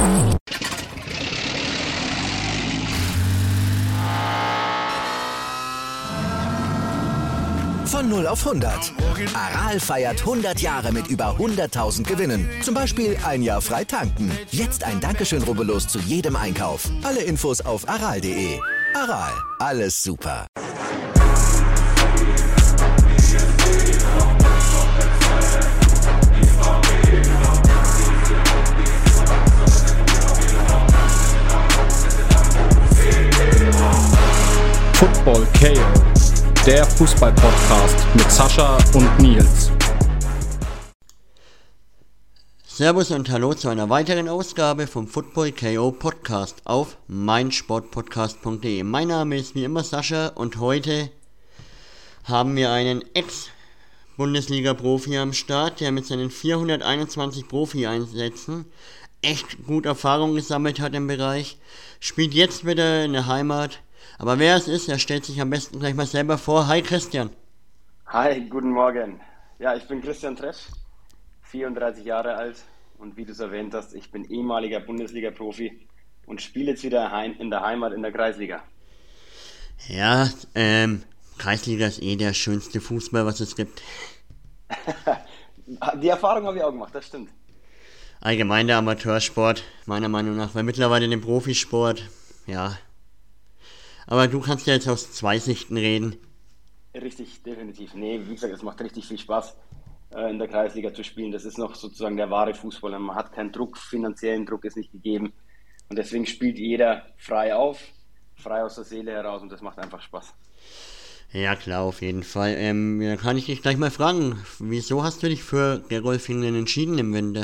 Von 0 auf 100. Aral feiert 100 Jahre mit über 100.000 Gewinnen. Zum Beispiel ein Jahr frei tanken. Jetzt ein Dankeschön, rubbellos zu jedem Einkauf. Alle Infos auf aral.de. Aral, alles super. Football KO, der Fußball-Podcast mit Sascha und Nils. Servus und hallo zu einer weiteren Ausgabe vom Football KO Podcast auf meinsportpodcast.de. Mein Name ist wie immer Sascha und heute haben wir einen Ex-Bundesliga-Profi am Start, der mit seinen 421 Profi-Einsätzen echt gut Erfahrung gesammelt hat im Bereich, spielt jetzt wieder in der Heimat. Aber wer es ist, er stellt sich am besten gleich mal selber vor. Hi Christian. Hi, guten Morgen. Ja, ich bin Christian Tresch, 34 Jahre alt und wie du es erwähnt hast, ich bin ehemaliger Bundesliga-Profi und spiele jetzt wieder in der Heimat in der Kreisliga. Ja, Kreisliga ist der schönste Fußball, was es gibt. Die Erfahrung habe ich auch gemacht, das stimmt. Allgemein der Amateursport, meiner Meinung nach, weil mittlerweile den Profisport, ja. Aber du kannst ja jetzt aus zwei Sichten reden. Richtig, definitiv. Nee, wie gesagt, es macht richtig viel Spaß, in der Kreisliga zu spielen. Das ist noch sozusagen der wahre Fußball. Man hat keinen Druck, finanziellen Druck ist nicht gegeben. Und deswegen spielt jeder frei auf, frei aus der Seele heraus und das macht einfach Spaß. Ja klar, auf jeden Fall. Da kann ich dich gleich mal fragen, wieso hast du dich für Gerolfingen entschieden im Winter?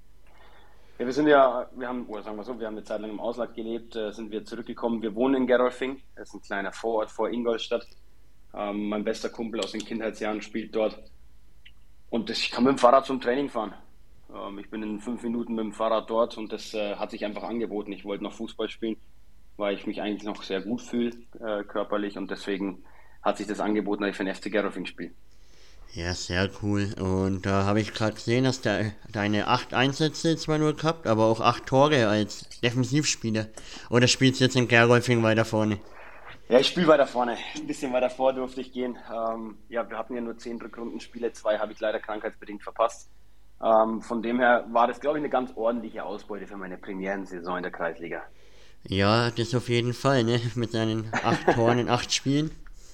Ja, wir haben eine Zeit lang im Ausland gelebt, sind wir zurückgekommen. Wir wohnen in Gerolfing, das ist ein kleiner Vorort vor Ingolstadt. Mein bester Kumpel aus den Kindheitsjahren spielt dort. Und ich kann mit dem Fahrrad zum Training fahren. Ich bin in 5 Minuten mit dem Fahrrad dort und das hat sich einfach angeboten. Ich wollte noch Fußball spielen, weil ich mich eigentlich noch sehr gut fühle, körperlich. Und deswegen hat sich das angeboten, dass ich für den FC Gerolfing spiele. Ja, sehr cool. Und da habe ich gerade gesehen, dass deine 8 Einsätze zwar nur gehabt, aber auch 8 Tore als Defensivspieler. Oder spielst du jetzt in Gerolfing weiter vorne? Ja, ich spiele weiter vorne. Ein bisschen weiter vor durfte ich gehen. Wir hatten ja nur 10 Rückrundenspiele, 2 habe ich leider krankheitsbedingt verpasst. Von dem her war das, glaube ich, eine ganz ordentliche Ausbeute für meine Premierensaison in der Kreisliga. Ja, das auf jeden Fall, ne? Mit seinen 8 Toren in 8 Spielen.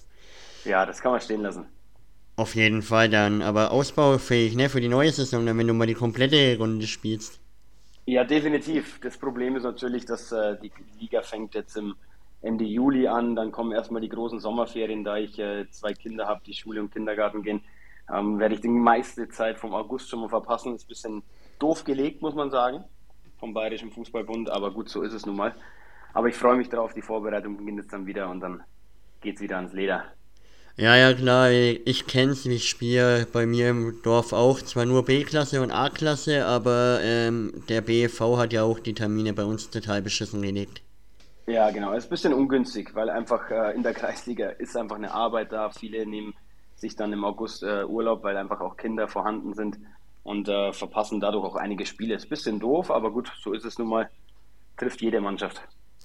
Ja, das kann man stehen lassen. Auf jeden Fall dann, aber ausbaufähig, ne, für die neue Saison, dann, wenn du mal die komplette Runde spielst. Ja, definitiv. Das Problem ist natürlich, dass die Liga fängt jetzt im Ende Juli an, dann kommen erstmal die großen Sommerferien, da ich 2 Kinder habe, die Schule und Kindergarten gehen, werde ich die meiste Zeit vom August schon mal verpassen. Ist ein bisschen doof gelegt, muss man sagen, vom Bayerischen Fußballbund, aber gut, so ist es nun mal. Aber ich freue mich darauf, die Vorbereitung beginnt jetzt dann wieder und dann geht's wieder ans Leder. Ja, klar, ich kenn's, ich spiele bei mir im Dorf auch, zwar nur B-Klasse und A-Klasse, aber der BFV hat ja auch die Termine bei uns total beschissen gelegt. Ja, genau, es ist ein bisschen ungünstig, weil einfach in der Kreisliga ist einfach eine Arbeit da. Viele nehmen sich dann im August Urlaub, weil einfach auch Kinder vorhanden sind und verpassen dadurch auch einige Spiele. Ist ein bisschen doof, aber gut, so ist es nun mal, trifft jede Mannschaft.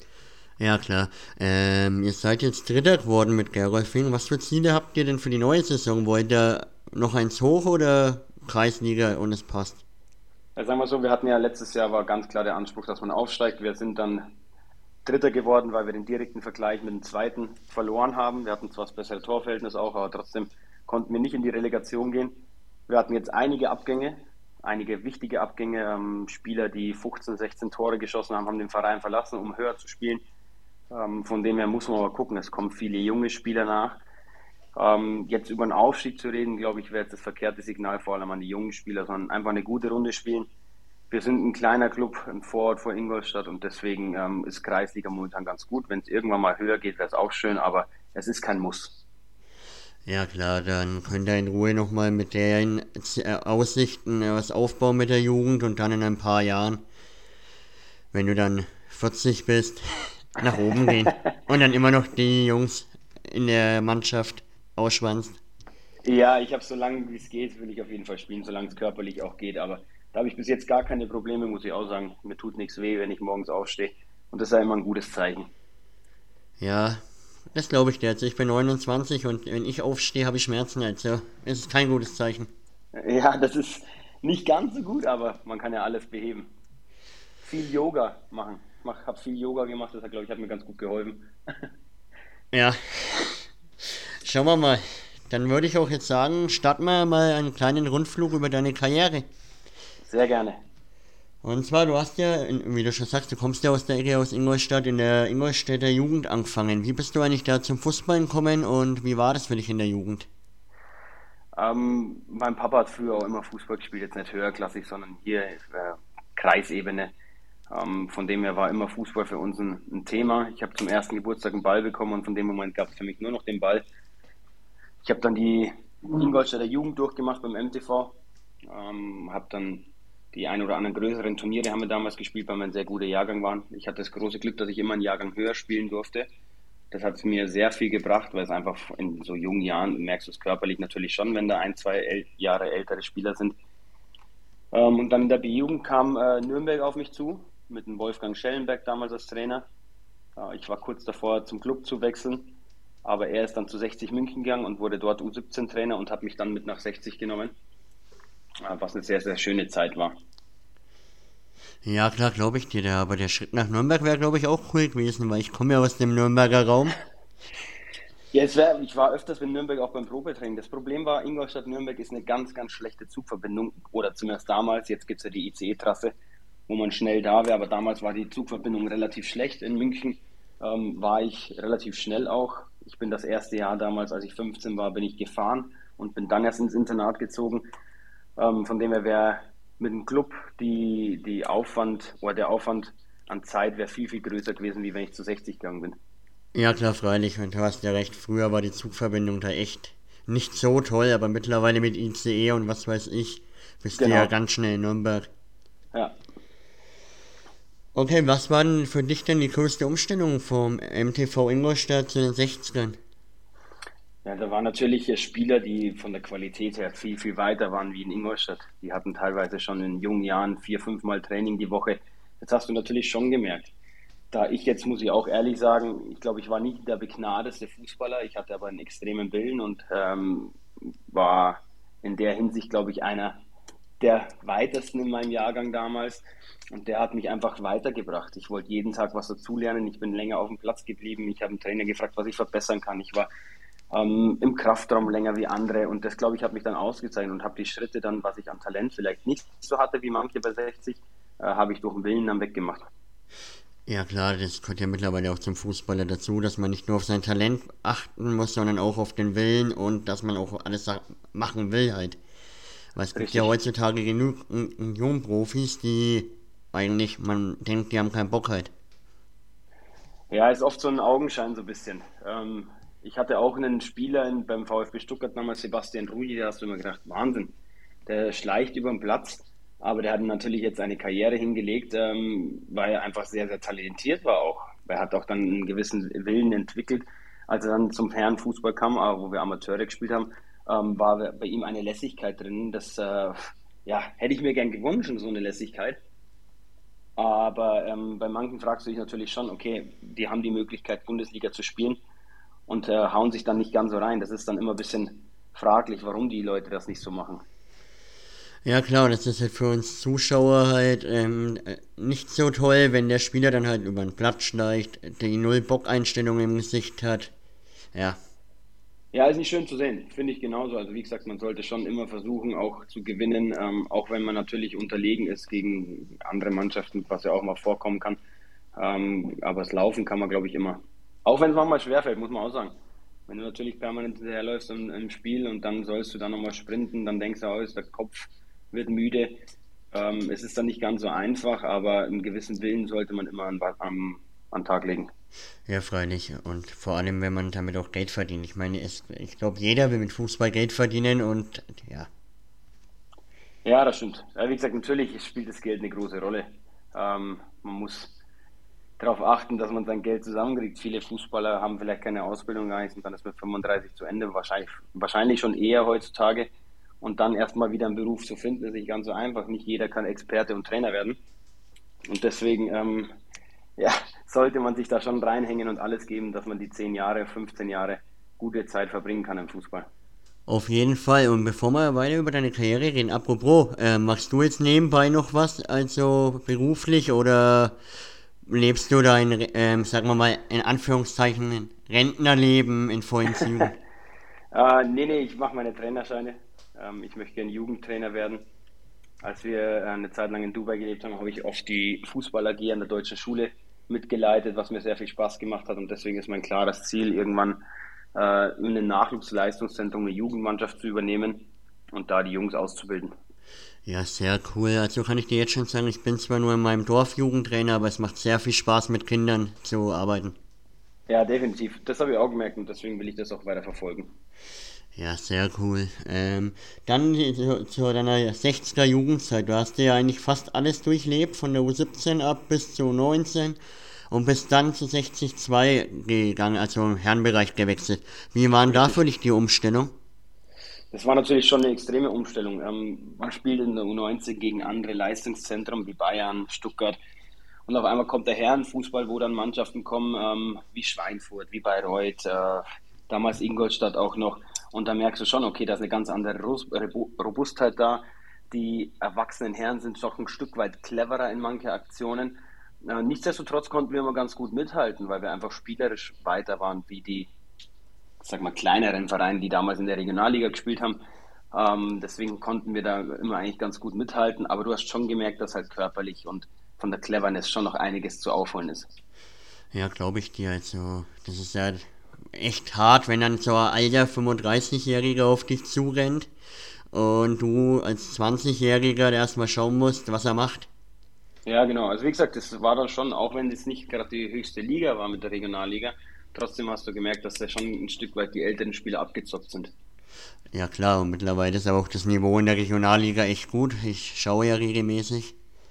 Ja, klar. Ihr seid jetzt Dritter geworden mit Gerolfing. Was für Ziele habt ihr denn für die neue Saison? Wollt ihr noch eins hoch oder Kreisliga und es passt? Ja, sagen wir so, wir hatten ja letztes Jahr war ganz klar der Anspruch, dass man aufsteigt. Wir sind dann Dritter geworden, weil wir den direkten Vergleich mit dem Zweiten verloren haben. Wir hatten zwar das bessere Torverhältnis auch, aber trotzdem konnten wir nicht in die Relegation gehen. Wir hatten jetzt einige Abgänge, einige wichtige Abgänge. Spieler, die 15, 16 Tore geschossen haben, haben den Verein verlassen, um höher zu spielen. Von dem her muss man aber gucken, es kommen viele junge Spieler nach. Jetzt über einen Aufstieg zu reden, glaube ich, wäre jetzt das verkehrte Signal vor allem an die jungen Spieler, sondern einfach eine gute Runde spielen. Wir sind ein kleiner Club im Vorort vor Ingolstadt und deswegen ist Kreisliga momentan ganz gut. Wenn es irgendwann mal höher geht, wäre es auch schön, aber es ist kein Muss. Ja klar, dann könnt ihr in Ruhe nochmal mit den Aussichten was aufbauen mit der Jugend und dann in ein paar Jahren, wenn du dann 40 bist, nach oben gehen und dann immer noch die Jungs in der Mannschaft ausschwanzt. Ja, ich habe so lange wie es geht, will ich auf jeden Fall spielen, solange es körperlich auch geht, aber Da habe ich bis jetzt gar keine Probleme, muss ich auch sagen. Mir tut nichts weh, wenn ich morgens aufstehe. Und das ist ja immer ein gutes Zeichen. Ja, das glaube ich dir. Also ich bin 29 und wenn ich aufstehe, habe ich Schmerzen. Also es ist kein gutes Zeichen. Ja, das ist nicht ganz so gut, aber man kann ja alles beheben. Viel Yoga machen. Ich habe viel Yoga gemacht, das hat, glaube ich, hat mir ganz gut geholfen. Ja, schauen wir mal. Dann würde ich auch jetzt sagen, starten wir mal einen kleinen Rundflug über deine Karriere. Sehr gerne. Und zwar, du hast ja, wie du schon sagst, du kommst ja aus der Ecke aus Ingolstadt, in der Ingolstädter Jugend angefangen. Wie bist du eigentlich da zum Fußball gekommen und wie war das für dich in der Jugend? Mein Papa hat früher auch immer Fußball gespielt, jetzt nicht höherklassig, sondern hier Kreisebene. Von dem her war immer Fußball für uns ein Thema. Ich habe zum ersten Geburtstag einen Ball bekommen und von dem Moment gab es für mich nur noch den Ball. Ich habe dann die Ingolstädter Jugend durchgemacht beim MTV, habe dann die ein oder anderen größeren Turniere haben wir damals gespielt, weil wir ein sehr guter Jahrgang waren. Ich hatte das große Glück, dass ich immer einen Jahrgang höher spielen durfte. Das hat mir sehr viel gebracht, weil es einfach in so jungen Jahren, merkst du es körperlich natürlich schon, wenn da ein, zwei Jahre ältere Spieler sind. Und dann in der B-Jugend kam Nürnberg auf mich zu, mit dem Wolfgang Schellenberg damals als Trainer. Ich war kurz davor, zum Club zu wechseln, aber er ist dann zu 60 München gegangen und wurde dort U17-Trainer und hat mich dann mit nach 60 genommen, was eine sehr, sehr schöne Zeit war. Ja, klar, glaube ich dir, aber der Schritt nach Nürnberg wäre, glaube ich, auch cool gewesen, weil ich komme ja aus dem Nürnberger Raum. Ja, ich war öfters in Nürnberg auch beim Probetraining. Das Problem war, Ingolstadt-Nürnberg ist eine ganz, ganz schlechte Zugverbindung. Oder zumindest damals. Jetzt gibt es ja die ICE-Trasse, wo man schnell da wäre. Aber damals war die Zugverbindung relativ schlecht. In München war ich relativ schnell auch. Ich bin das erste Jahr damals, als ich 15 war, bin ich gefahren und bin dann erst ins Internat gezogen. Von dem her wäre mit dem Club der Aufwand an Zeit wäre viel, viel größer gewesen, wie wenn ich zu 60 gegangen bin. Ja, klar, freilich, und du hast ja recht, früher war die Zugverbindung da echt nicht so toll, aber mittlerweile mit ICE und was weiß ich, bist du ja Genau. ganz schnell in Nürnberg. Ja. Okay, was war denn für dich denn die größte Umstellung vom MTV Ingolstadt zu den 60ern? Ja, da waren natürlich Spieler, die von der Qualität her viel, viel weiter waren wie in Ingolstadt. Die hatten teilweise schon in jungen Jahren 4, 5 Mal Training die Woche. Das hast du natürlich schon gemerkt. Da ich jetzt, muss ich auch ehrlich sagen, ich glaube, ich war nicht der begnadeste Fußballer. Ich hatte aber einen extremen Willen und war in der Hinsicht, glaube ich, einer der weitesten in meinem Jahrgang damals. Und der hat mich einfach weitergebracht. Ich wollte jeden Tag was dazulernen. Ich bin länger auf dem Platz geblieben. Ich habe den Trainer gefragt, was ich verbessern kann. Ich war im Kraftraum länger wie andere. Und das, glaube ich, hat mich dann ausgezeichnet und habe die Schritte dann, was ich an Talent vielleicht nicht so hatte wie manche bei 60, habe ich durch den Willen dann weggemacht. Ja klar, das gehört ja mittlerweile auch zum Fußballer dazu, dass man nicht nur auf sein Talent achten muss, sondern auch auf den Willen und dass man auch alles machen will halt. Weil es gibt ja Richtig. heutzutage genug Jungenprofis, die eigentlich, man denkt, die haben keinen Bock halt. Ja, ist oft so ein Augenschein so ein bisschen. Ich hatte auch einen Spieler beim VfB Stuttgart damals, Sebastian Rulli, da hast du immer gedacht, Wahnsinn, der schleicht über den Platz, aber der hat natürlich jetzt eine Karriere hingelegt, weil er einfach sehr, sehr talentiert war auch. Er hat auch dann einen gewissen Willen entwickelt. Als er dann zum Herrenfußball kam, wo wir Amateure gespielt haben, war bei ihm eine Lässigkeit drin, das ja, hätte ich mir gern gewünscht, so eine Lässigkeit. Aber bei manchen fragst du dich natürlich schon, okay, die haben die Möglichkeit, Bundesliga zu spielen und hauen sich dann nicht ganz so rein. Das ist dann immer ein bisschen fraglich, warum die Leute das nicht so machen. Ja klar, das ist halt für uns Zuschauer halt nicht so toll, wenn der Spieler dann halt über den Platz schleicht, die Null-Bock-Einstellung im Gesicht hat. Ja, Ja, ist nicht schön zu sehen, finde ich genauso. Also wie gesagt, man sollte schon immer versuchen, auch zu gewinnen, auch wenn man natürlich unterlegen ist gegen andere Mannschaften, was ja auch mal vorkommen kann. Aber das Laufen kann man, glaube ich, immer. Auch wenn es manchmal schwerfällt, muss man auch sagen. Wenn du natürlich permanent hinterherläufst im Spiel und dann sollst du dann nochmal sprinten, dann denkst du, oh, der Kopf wird müde. Es ist dann nicht ganz so einfach, aber einen gewissen Willen sollte man immer an den Tag legen. ja freilich. Und vor allem, wenn man damit auch Geld verdient. Ich meine, ich glaube, jeder will mit Fußball Geld verdienen und ja. Ja, das stimmt. Ja, wie gesagt, natürlich spielt das Geld eine große Rolle. Man muss darauf achten, dass man sein Geld zusammenkriegt. Viele Fußballer haben vielleicht keine Ausbildung gar nicht und dann ist mit 35 zu Ende, wahrscheinlich schon eher heutzutage. und dann erstmal wieder einen Beruf zu finden, ist nicht ganz so einfach. Nicht jeder kann Experte und Trainer werden. Und deswegen ja, sollte man sich da schon reinhängen und alles geben, dass man die 10 Jahre, 15 Jahre gute Zeit verbringen kann im Fußball. Auf jeden Fall. Und bevor wir weiter über deine Karriere reden, apropos, machst du jetzt nebenbei noch was, also beruflich, oder lebst du dein, sagen wir mal, in Anführungszeichen, Rentnerleben in vollen Zügen? Nee, ich mache meine Trainerscheine. Ich möchte gerne Jugendtrainer werden. Als wir eine Zeit lang in Dubai gelebt haben, habe ich oft die Fußball AG an der deutschen Schule mitgeleitet, was mir sehr viel Spaß gemacht hat. Und deswegen ist mein klares Ziel, irgendwann in einem Nachwuchsleistungszentrum eine Jugendmannschaft zu übernehmen und da die Jungs auszubilden. Ja, sehr cool. Also kann ich dir jetzt schon sagen, ich bin zwar nur in meinem Dorf Jugendtrainer, aber es macht sehr viel Spaß, mit Kindern zu arbeiten. Ja, definitiv. Das habe ich auch gemerkt und deswegen will ich das auch weiter verfolgen. Ja, sehr cool. Dann zu deiner 60er Jugendzeit. Du hast ja eigentlich fast alles durchlebt, von der U17 ab bis zu U19 und bist dann zu 60-2 gegangen, also im Herrenbereich gewechselt. Wie war denn da für Richtig. dich die Umstellung? Das war natürlich schon eine extreme Umstellung. Man spielt in der U19 gegen andere Leistungszentren wie Bayern, Stuttgart. Und auf einmal kommt der Herrenfußball, wo dann Mannschaften kommen, wie Schweinfurt, wie Bayreuth, damals Ingolstadt auch noch. Und da merkst du schon, okay, da ist eine ganz andere Robustheit da. Die erwachsenen Herren sind doch ein Stück weit cleverer in manchen Aktionen. Nichtsdestotrotz konnten wir immer ganz gut mithalten, weil wir einfach spielerisch weiter waren wie die, sag mal, kleineren Vereine, die damals in der Regionalliga gespielt haben. Deswegen konnten wir da immer eigentlich ganz gut mithalten. Aber du hast schon gemerkt, dass halt körperlich und von der Cleverness schon noch einiges zu aufholen ist. Ja, glaube ich dir. Also, das ist ja echt hart, wenn dann so ein alter 35-Jähriger auf dich zurennt und du als 20-Jähriger der erstmal schauen musst, was er macht. Ja, genau. Also wie gesagt, das war dann schon, auch wenn es nicht gerade die höchste Liga war mit der Regionalliga, trotzdem hast du gemerkt, dass da schon ein Stück weit die älteren Spieler abgezockt sind. Ja klar, und mittlerweile ist aber auch das Niveau in der Regionalliga echt gut. Ich schaue ja regelmäßig.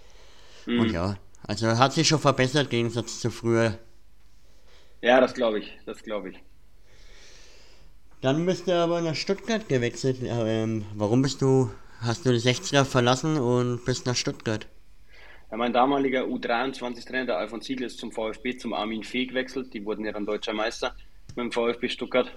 Und Mhm. ja, also hat sich schon verbessert im Gegensatz zu früher. Ja, das glaube ich, das glaube ich. Dann bist du aber nach Stuttgart gewechselt. Warum hast du die 60er verlassen und bist nach Stuttgart? Ja, mein damaliger U23-Trainer, der Alfons Ziegler, ist zum VfB, zum Armin Fee gewechselt. Die wurden ja dann deutscher Meister mit dem VfB Stuttgart.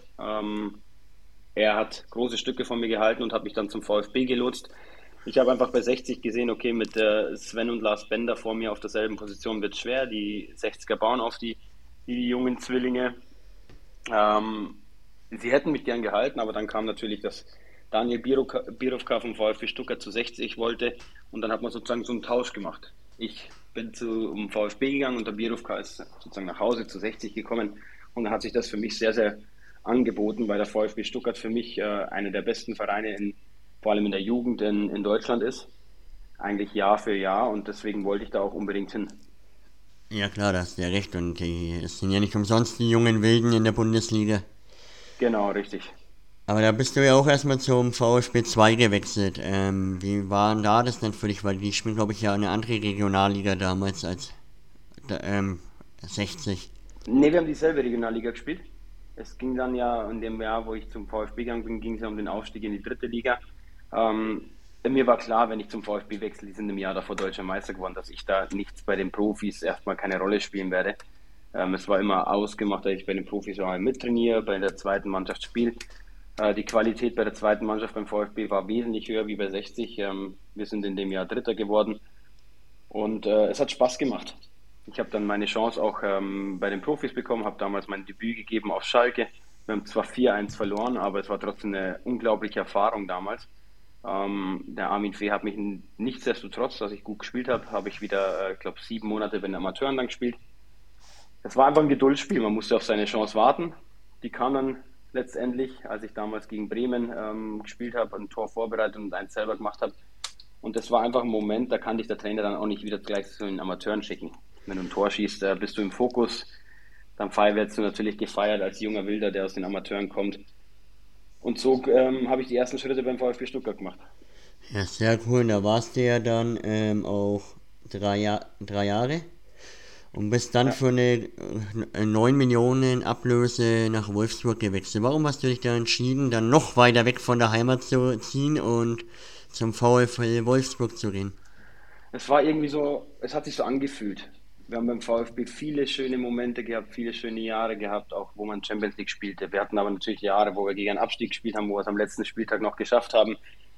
Er hat große Stücke von mir gehalten und hat mich dann zum VfB gelotst. Ich habe einfach bei 60 gesehen, okay, mit Sven und Lars Bender vor mir auf derselben Position wird es schwer. Die 60er bauen auf die jungen Zwillinge. Ähm, Sie hätten mich gern gehalten, aber dann kam natürlich, dass Daniel Birovka vom VfB Stuttgart zu 60 wollte und dann hat man sozusagen so einen Tausch gemacht. Ich bin zum VfB gegangen und der Birovka ist sozusagen nach Hause zu 60 gekommen und dann hat sich das für mich sehr, sehr angeboten, weil der VfB Stuttgart für mich einer der besten Vereine vor allem in der Jugend in Deutschland ist, eigentlich Jahr für Jahr und deswegen wollte ich da auch unbedingt hin. Ja klar, da hast du ja recht. Und es sind ja nicht umsonst die jungen Wilden in der Bundesliga. Genau, richtig. Aber da bist du ja auch erstmal zum VfB 2 gewechselt. Wie war denn da das denn für dich? Weil die spielen, glaube ich, ja eine andere Regionalliga damals als 60. Ne, wir haben dieselbe Regionalliga gespielt. Es ging dann ja in dem Jahr, wo ich zum VfB gegangen bin, ging es ja um den Aufstieg in die dritte Liga. Mir war klar, wenn ich zum VfB wechsle, die sind im Jahr davor deutscher Meister geworden, dass ich da nichts bei den Profis erstmal keine Rolle spielen werde. Es war immer ausgemacht, dass ich bei den Profis auch mal mittrainiere, bei der zweiten Mannschaft spiele. Die Qualität bei der zweiten Mannschaft beim VfB war wesentlich höher wie bei 60. Wir sind in dem Jahr Dritter geworden und es hat Spaß gemacht. Ich habe dann meine Chance auch bei den Profis bekommen, habe damals mein Debüt gegeben auf Schalke. Wir haben zwar 4-1 verloren, aber es war trotzdem eine unglaubliche Erfahrung damals. Der Armin Fee hat mich nichtsdestotrotz, dass ich gut gespielt habe, habe ich wieder, ich glaube, 7 Monate bei den Amateuren dann gespielt. Es war einfach ein Geduldsspiel, man musste auf seine Chance warten. Die kam dann letztendlich, als ich damals gegen Bremen gespielt habe, ein Tor vorbereitet und eins selber gemacht habe. Und das war einfach ein Moment, da kann dich der Trainer dann auch nicht wieder gleich zu den Amateuren schicken. Wenn du ein Tor schießt, bist du im Fokus, dann wirst du natürlich gefeiert als junger Wilder, der aus den Amateuren kommt. Und so habe ich die ersten Schritte beim VfB Stuttgart gemacht. Ja, sehr cool. Und da warst du ja dann auch 3 Jahre. Und bist dann für eine 9 Millionen Ablöse nach Wolfsburg gewechselt. Warum hast du dich da entschieden, dann noch weiter weg von der Heimat zu ziehen und zum VfL Wolfsburg zu gehen? Es war irgendwie so, es hat sich so angefühlt. Wir haben beim VfB viele schöne Momente gehabt, viele schöne Jahre gehabt, auch wo man Champions League spielte. Wir hatten aber natürlich Jahre, wo wir gegen einen Abstieg gespielt haben, wo wir es am letzten Spieltag noch geschafft haben.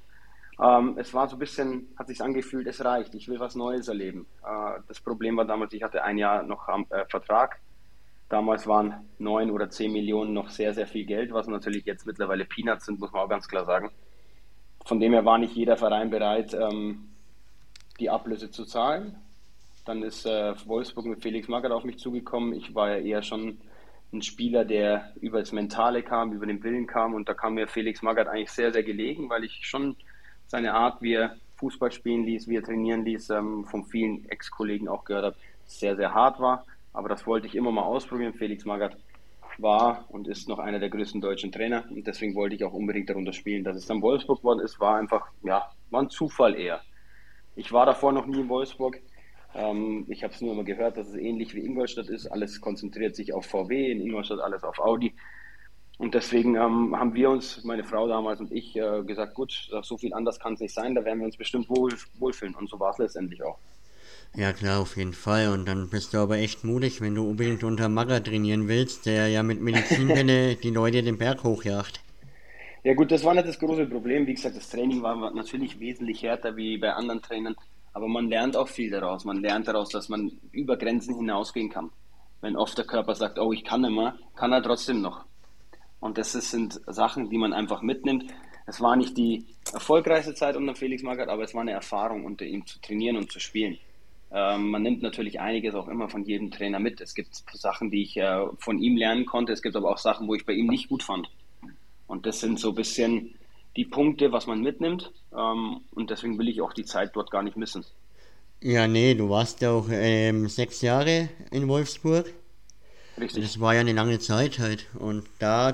Es war so ein bisschen, hat sich angefühlt, es reicht, ich will was Neues erleben. Das Problem war damals, ich hatte ein Jahr noch Vertrag. Damals waren 9 oder 10 Millionen noch sehr, sehr viel Geld, was natürlich jetzt mittlerweile Peanuts sind, muss man auch ganz klar sagen. Von dem her war nicht jeder Verein bereit, die Ablöse zu zahlen. Dann ist Wolfsburg mit Felix Magath auf mich zugekommen. Ich war ja eher schon ein Spieler, der über das Mentale kam, über den Willen kam. Und da kam mir Felix Magath eigentlich sehr, sehr gelegen, weil ich schon seine Art, wie er Fußball spielen ließ, wie er trainieren ließ, von vielen Ex-Kollegen auch gehört habe, sehr, sehr hart war. Aber das wollte ich immer mal ausprobieren. Felix Magath war und ist noch einer der größten deutschen Trainer. Und deswegen wollte ich auch unbedingt darunter spielen. Dass es dann Wolfsburg geworden ist, war einfach, ja, war ein Zufall eher. Ich war davor noch nie in Wolfsburg. Ich habe es nur immer gehört, dass es ähnlich wie Ingolstadt ist. Alles konzentriert sich auf VW, in Ingolstadt alles auf Audi. Und deswegen haben wir uns, meine Frau damals und ich, gesagt, gut, so viel anders kann es nicht sein, da werden wir uns bestimmt wohlfühlen. Und so war es letztendlich auch. Ja klar, auf jeden Fall. Und dann bist du aber echt mutig, wenn du unbedingt unter Magath trainieren willst, der ja mit Medizinbälle die Leute den Berg hochjagt. Ja gut, das war nicht das große Problem. Wie gesagt, das Training war natürlich wesentlich härter wie bei anderen Trainern. Aber man lernt auch viel daraus. Man lernt daraus, dass man über Grenzen hinausgehen kann. Wenn oft der Körper sagt, oh, ich kann nicht mehr, kann er trotzdem noch. Und sind Sachen, die man einfach mitnimmt. Es war nicht die erfolgreichste Zeit unter Felix Magath, aber es war eine Erfahrung, unter ihm zu trainieren und zu spielen. Man nimmt natürlich einiges auch immer von jedem Trainer mit. Es gibt Sachen, die ich von ihm lernen konnte. Es gibt aber auch Sachen, wo ich bei ihm nicht gut fand. Und das sind so ein bisschen die Punkte, was man mitnimmt. Und deswegen will ich auch die Zeit dort gar nicht missen. Ja, nee, du warst ja auch 6 Jahre in Wolfsburg. Richtig. Das war ja eine lange Zeit halt. Und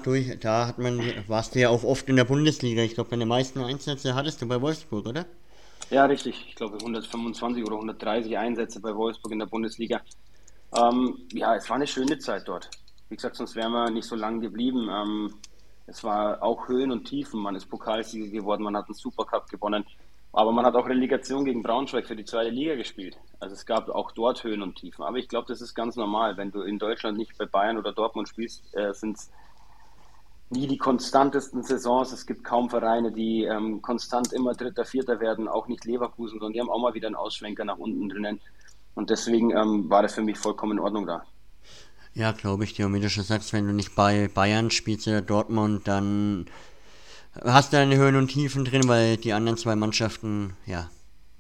warst du ja auch oft in der Bundesliga. Ich glaube, deine meisten Einsätze hattest du bei Wolfsburg, oder? Ja, richtig. Ich glaube 125 oder 130 Einsätze bei Wolfsburg in der Bundesliga. Ja, es war eine schöne Zeit dort. Wie gesagt, sonst wären wir nicht so lange geblieben. Es war auch Höhen und Tiefen. Man ist Pokalsieger geworden, man hat einen Supercup gewonnen. Aber man hat auch Relegation gegen Braunschweig für die zweite Liga gespielt. Also es gab auch dort Höhen und Tiefen. Aber ich glaube, das ist ganz normal. Wenn du in Deutschland nicht bei Bayern oder Dortmund spielst, sind es nie die konstantesten Saisons. Es gibt kaum Vereine, die konstant immer Dritter, Vierter werden. Auch nicht Leverkusen, sondern die haben auch mal wieder einen Ausschwenker nach unten drinnen. Und deswegen war das für mich vollkommen in Ordnung da. Ja, glaube ich dir. Und wie du schon sagst, wenn du nicht bei Bayern spielst oder Dortmund, dann hast du deine Höhen und Tiefen drin, weil die anderen zwei Mannschaften, ja,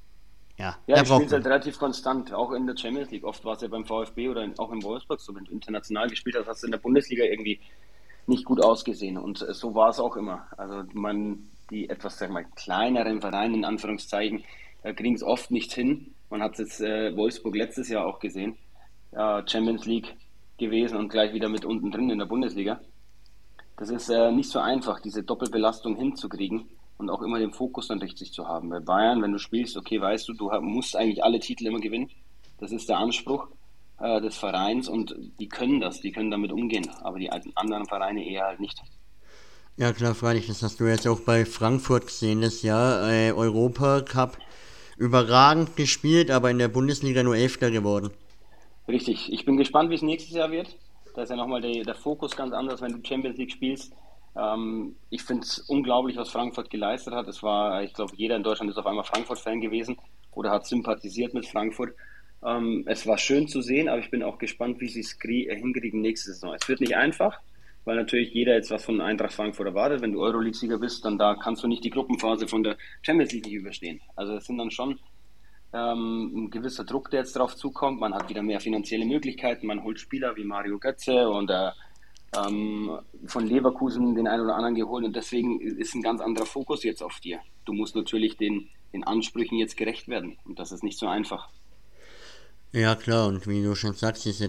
ich spiele es halt relativ konstant, auch in der Champions League. Oft war es ja beim VfB oder auch in Wolfsburg so, wenn du international gespielt hast, hast du in der Bundesliga irgendwie nicht gut ausgesehen. Und so war es auch immer. Also die etwas, sag mal, kleineren Vereine, in Anführungszeichen, da kriegen es oft nicht hin. Man hat es jetzt Wolfsburg letztes Jahr auch gesehen. Champions League gewesen und gleich wieder mit unten drin in der Bundesliga. Das ist nicht so einfach, diese Doppelbelastung hinzukriegen und auch immer den Fokus dann richtig zu haben. Bei Bayern, wenn du spielst, okay, weißt du, du musst eigentlich alle Titel immer gewinnen. Das ist der Anspruch des Vereins und die können damit umgehen, aber die anderen Vereine eher halt nicht. Ja klar, freilich, das hast du jetzt auch bei Frankfurt gesehen, das Jahr Europacup überragend gespielt, aber in der Bundesliga nur 11. geworden. Richtig, ich bin gespannt, wie es nächstes Jahr wird. Da ist ja nochmal der Fokus ganz anders, wenn du Champions League spielst. Ich finde es unglaublich, was Frankfurt geleistet hat. Ich glaube, jeder in Deutschland ist auf einmal Frankfurt-Fan gewesen oder hat sympathisiert mit Frankfurt. Es war schön zu sehen, aber ich bin auch gespannt, wie sie es hinkriegen nächste Saison. Es wird nicht einfach, weil natürlich jeder jetzt was von Eintracht Frankfurt erwartet. Wenn du Euroleague-Sieger bist, dann da kannst du nicht die Gruppenphase von der Champions League nicht überstehen. Also es sind dann schon ein gewisser Druck, der jetzt drauf zukommt. Man hat wieder mehr finanzielle Möglichkeiten. Man holt Spieler wie Mario Götze und von Leverkusen den einen oder anderen geholt. Und deswegen ist ein ganz anderer Fokus jetzt auf dir. Du musst natürlich den Ansprüchen jetzt gerecht werden. Und das ist nicht so einfach. Ja klar, und wie du schon sagst, diese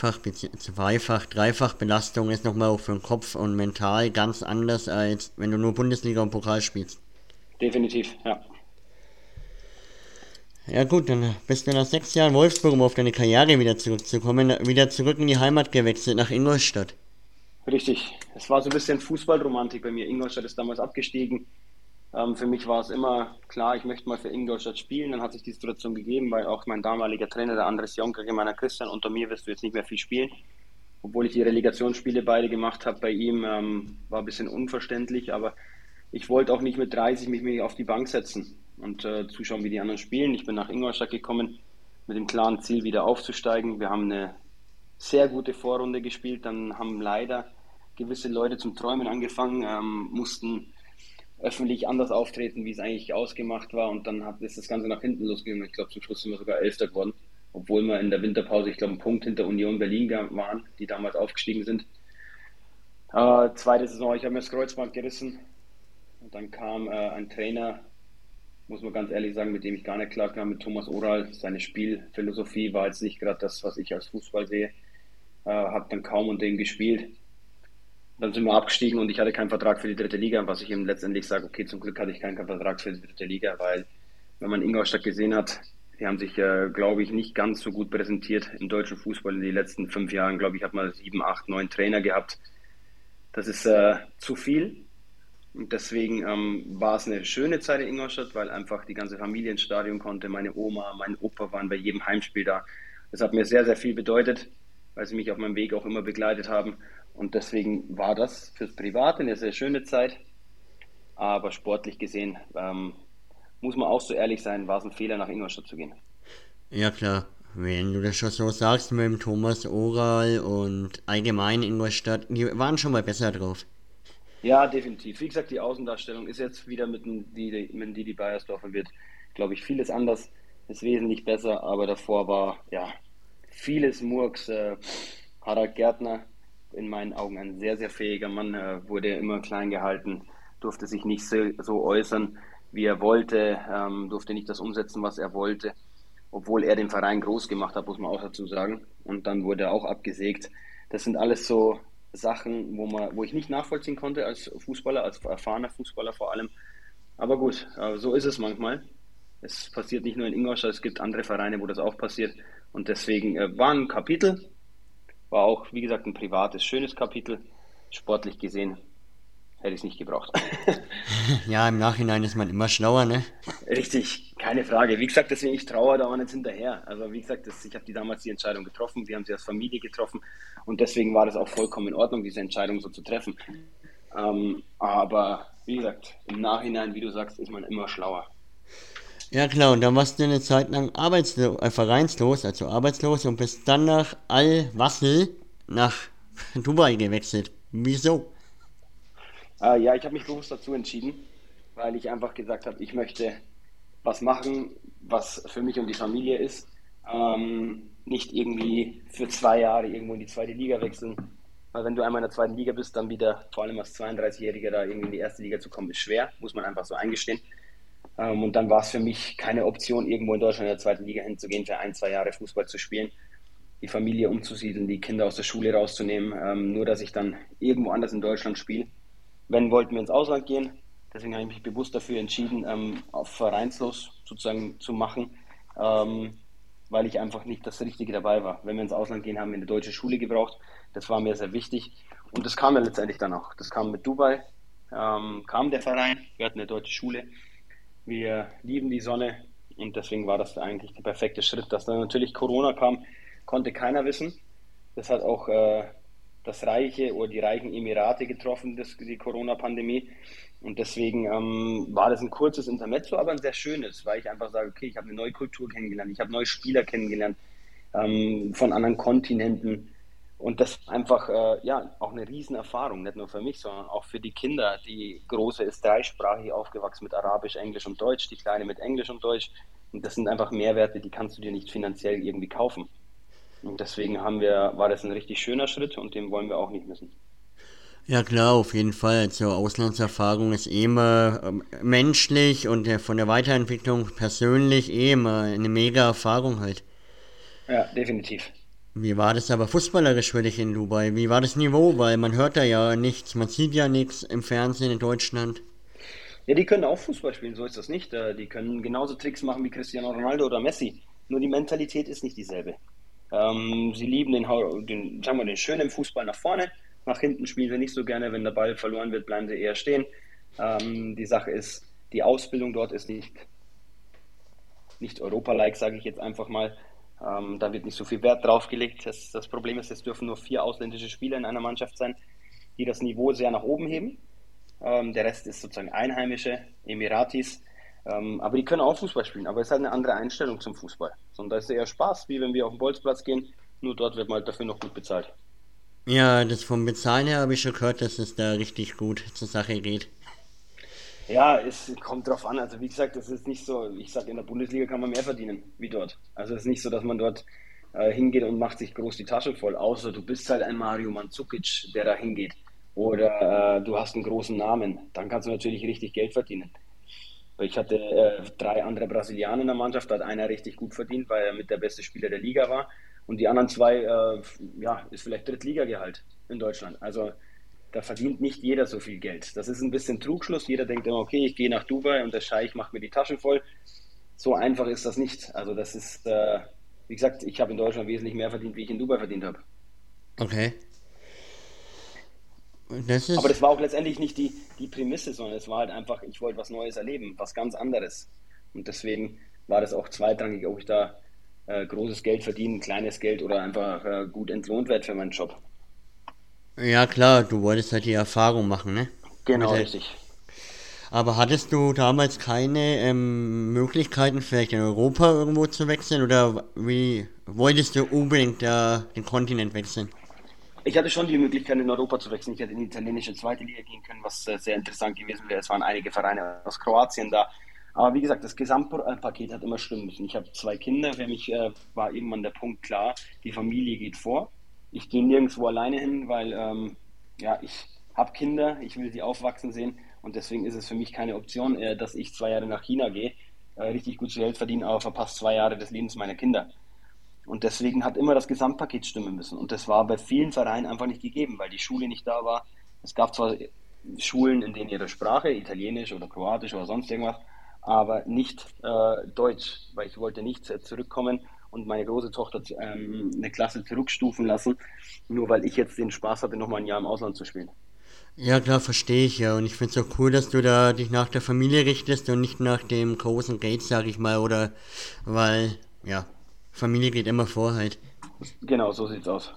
Dreifach-Belastung ist nochmal auch für den Kopf und mental ganz anders, als wenn du nur Bundesliga und Pokal spielst. Definitiv, ja. Ja gut, dann bist du nach 6 Jahren Wolfsburg, um auf deine Karriere wieder zurückzukommen, wieder zurück in die Heimat gewechselt, nach Ingolstadt. Richtig. Es war so ein bisschen Fußballromantik bei mir. Ingolstadt ist damals abgestiegen. Für mich war es immer klar, ich möchte mal für Ingolstadt spielen. Dann hat sich die Situation gegeben, weil auch mein damaliger Trainer, der Andres Jonker, meiner Christian, unter mir wirst du jetzt nicht mehr viel spielen. Obwohl ich die Relegationsspiele beide gemacht habe bei ihm, war ein bisschen unverständlich, aber ich wollte auch nicht mit 30 mich auf die Bank setzen und zuschauen, wie die anderen spielen. Ich bin nach Ingolstadt gekommen mit dem klaren Ziel, wieder aufzusteigen. Wir haben eine sehr gute Vorrunde gespielt, dann haben leider gewisse Leute zum Träumen angefangen, mussten öffentlich anders auftreten, wie es eigentlich ausgemacht war, und dann ist das Ganze nach hinten losgegangen. Ich glaube, zum Schluss sind wir sogar Elfter geworden, obwohl wir in der Winterpause, ich glaube, einen Punkt hinter Union Berlin waren, die damals aufgestiegen sind. Zweite Saison, ich habe mir das Kreuzband gerissen und dann kam ein Trainer, muss man ganz ehrlich sagen, mit dem ich gar nicht klarkam, mit Thomas Oral. Seine Spielphilosophie war jetzt nicht gerade das, was ich als Fußball sehe. Habe dann kaum unter ihm gespielt. Dann sind wir abgestiegen und ich hatte keinen Vertrag für die dritte Liga, was ich ihm letztendlich sage, okay, zum Glück hatte ich keinen Vertrag für die dritte Liga, weil wenn man Ingolstadt gesehen hat, die haben sich, glaube ich, nicht ganz so gut präsentiert im deutschen Fußball in den letzten 5 Jahren. Glaube ich, hat man 7, 8, 9 Trainer gehabt. Das ist zu viel. Und deswegen war es eine schöne Zeit in Ingolstadt, weil einfach die ganze Familie ins Stadion konnte. Meine Oma, mein Opa waren bei jedem Heimspiel da. Das hat mir sehr, sehr viel bedeutet, weil sie mich auf meinem Weg auch immer begleitet haben. Und deswegen war das fürs Private eine sehr schöne Zeit. Aber sportlich gesehen, muss man auch so ehrlich sein, war es ein Fehler, nach Ingolstadt zu gehen. Ja klar, wenn du das schon so sagst mit dem Thomas Oral und allgemein Ingolstadt, die waren schon mal besser drauf. Ja, definitiv. Wie gesagt, die Außendarstellung ist jetzt wieder mit dem Didi Beiersdorfer, wird, glaube ich, vieles anders, ist wesentlich besser, aber davor war, ja, vieles Murks. Harald Gärtner, in meinen Augen ein sehr, sehr fähiger Mann, wurde immer klein gehalten, durfte sich nicht so äußern, wie er wollte, durfte nicht das umsetzen, was er wollte, obwohl er den Verein groß gemacht hat, muss man auch dazu sagen. Und dann wurde er auch abgesägt. Das sind alles so Sachen, wo ich nicht nachvollziehen konnte als Fußballer, als erfahrener Fußballer vor allem. Aber gut, so ist es manchmal. Es passiert nicht nur in Ingolstadt, es gibt andere Vereine, wo das auch passiert. Und deswegen war ein Kapitel, war auch, wie gesagt, ein privates, schönes Kapitel. Sportlich gesehen hätte ich es nicht gebraucht. Ja, im Nachhinein ist man immer schlauer, ne? Richtig, keine Frage. Wie gesagt, deswegen, ich traue da auch nicht hinterher. Also wie gesagt, ich habe damals die Entscheidung getroffen, wir haben sie als Familie getroffen und deswegen war das auch vollkommen in Ordnung, diese Entscheidung so zu treffen. Aber wie gesagt, im Nachhinein, wie du sagst, ist man immer schlauer. Ja klar, und dann warst du eine Zeit lang vereinslos, also arbeitslos, und bist dann nach Al-Wassel nach Dubai gewechselt. Wieso? Ja, ich habe mich bewusst dazu entschieden, weil ich einfach gesagt habe, ich möchte was machen, was für mich und die Familie ist. Nicht irgendwie für 2 Jahre irgendwo in die zweite Liga wechseln. Weil wenn du einmal in der zweiten Liga bist, dann wieder, vor allem als 32-Jähriger, da irgendwie in die erste Liga zu kommen, ist schwer, muss man einfach so eingestehen. Und dann war es für mich keine Option, irgendwo in Deutschland in der zweiten Liga hinzugehen, für 1, 2 Jahre Fußball zu spielen, die Familie umzusiedeln, die Kinder aus der Schule rauszunehmen, nur dass ich dann irgendwo anders in Deutschland spiele. Wenn, wollten wir ins Ausland gehen, deswegen habe ich mich bewusst dafür entschieden, auf vereinslos sozusagen zu machen, weil ich einfach nicht das Richtige dabei war. Wenn wir ins Ausland gehen, haben wir eine deutsche Schule gebraucht, das war mir sehr wichtig und das kam ja letztendlich dann auch. Das kam mit Dubai, kam der Verein, wir hatten eine deutsche Schule, wir lieben die Sonne und deswegen war das eigentlich der perfekte Schritt. Dass dann natürlich Corona kam, konnte keiner wissen. Das hat auch das Reiche oder die reichen Emirate getroffen, die Corona-Pandemie. Und deswegen war das ein kurzes Intermezzo, aber ein sehr schönes, weil ich einfach sage, okay, ich habe eine neue Kultur kennengelernt, ich habe neue Spieler kennengelernt von anderen Kontinenten. Und das ist einfach auch eine Riesenerfahrung, nicht nur für mich, sondern auch für die Kinder. Die Große ist 3-sprachig aufgewachsen mit Arabisch, Englisch und Deutsch, die Kleine mit Englisch und Deutsch. Und das sind einfach Mehrwerte, die kannst du dir nicht finanziell irgendwie kaufen. Und deswegen war das ein richtig schöner Schritt und den wollen wir auch nicht missen. Ja klar, auf jeden Fall. Zur Auslandserfahrung ist immer menschlich und von der Weiterentwicklung persönlich immer eine mega Erfahrung halt. Ja, definitiv. Wie war das aber fußballerisch für dich in Dubai? Wie war das Niveau? Weil man hört da ja nichts, man sieht ja nichts im Fernsehen in Deutschland. Ja, die können auch Fußball spielen, so ist das nicht. Die können genauso Tricks machen wie Cristiano Ronaldo oder Messi. Nur die Mentalität ist nicht dieselbe. Sie lieben sagen wir, den schönen Fußball nach vorne. Nach hinten spielen sie nicht so gerne. Wenn der Ball verloren wird, bleiben sie eher stehen. Die Sache ist, die Ausbildung dort ist nicht Europa-like, sage ich jetzt einfach mal. Da wird nicht so viel Wert drauf gelegt. Das Problem ist, es dürfen nur 4 ausländische Spieler in einer Mannschaft sein, die das Niveau sehr nach oben heben. Der Rest ist sozusagen Einheimische, Emiratis. Aber die können auch Fußball spielen, aber es ist halt eine andere Einstellung zum Fußball. Und da ist eher Spaß, wie wenn wir auf den Bolzplatz gehen, nur dort wird man halt dafür noch gut bezahlt. Ja, das vom Bezahlen her habe ich schon gehört, dass es da richtig gut zur Sache geht. Ja, es kommt drauf an. Also wie gesagt, es ist nicht so, ich sage, in der Bundesliga kann man mehr verdienen wie dort. Also es ist nicht so, dass man dort hingeht und macht sich groß die Tasche voll, außer du bist halt ein Mario Mandzukic, der da hingeht. Oder du hast einen großen Namen, dann kannst du natürlich richtig Geld verdienen. Ich hatte 3 andere Brasilianer in der Mannschaft, da hat einer richtig gut verdient, weil er mit der beste Spieler der Liga war. Und die anderen 2, ja, ist vielleicht Drittligagehalt in Deutschland. Also da verdient nicht jeder so viel Geld. Das ist ein bisschen Trugschluss. Jeder denkt immer, okay, ich gehe nach Dubai und der Scheich macht mir die Taschen voll. So einfach ist das nicht. Also das ist, wie gesagt, ich habe in Deutschland wesentlich mehr verdient, wie ich in Dubai verdient habe. Okay. Aber das war auch letztendlich nicht die Prämisse, sondern es war halt einfach, ich wollte was Neues erleben, was ganz anderes. Und deswegen war das auch zweitrangig, ob ich da großes Geld verdiene, kleines Geld oder einfach gut entlohnt werde für meinen Job. Ja klar, du wolltest halt die Erfahrung machen, ne? Genau, richtig. Aber hattest du damals keine Möglichkeiten, vielleicht in Europa irgendwo zu wechseln? Oder wie wolltest du unbedingt den Kontinent wechseln? Ich hatte schon die Möglichkeit, in Europa zu wechseln. Ich hätte in die italienische zweite Liga gehen können, was sehr interessant gewesen wäre. Es waren einige Vereine aus Kroatien da. Aber wie gesagt, das Gesamtpaket hat immer stimmen müssen. Ich habe 2 Kinder. Für mich war irgendwann der Punkt klar, die Familie geht vor. Ich gehe nirgendwo alleine hin, weil ja, ich habe Kinder, ich will sie aufwachsen sehen. Und deswegen ist es für mich keine Option, dass ich 2 Jahre nach China gehe, richtig gut zu Geld verdiene, aber verpasse 2 Jahre des Lebens meiner Kinder. Und deswegen hat immer das Gesamtpaket stimmen müssen. Und das war bei vielen Vereinen einfach nicht gegeben, weil die Schule nicht da war. Es gab zwar Schulen, in denen ihre Sprache, Italienisch oder Kroatisch oder sonst irgendwas, aber nicht Deutsch, weil ich wollte nicht zurückkommen und meine große Tochter eine Klasse zurückstufen lassen, nur weil ich jetzt den Spaß hatte, nochmal ein Jahr im Ausland zu spielen. Ja klar, verstehe ich ja. Und ich finde es auch cool, dass du da dich nach der Familie richtest und nicht nach dem großen Geld, sag ich mal, oder weil, ja, Familie geht immer vor halt. Genau, so sieht's aus.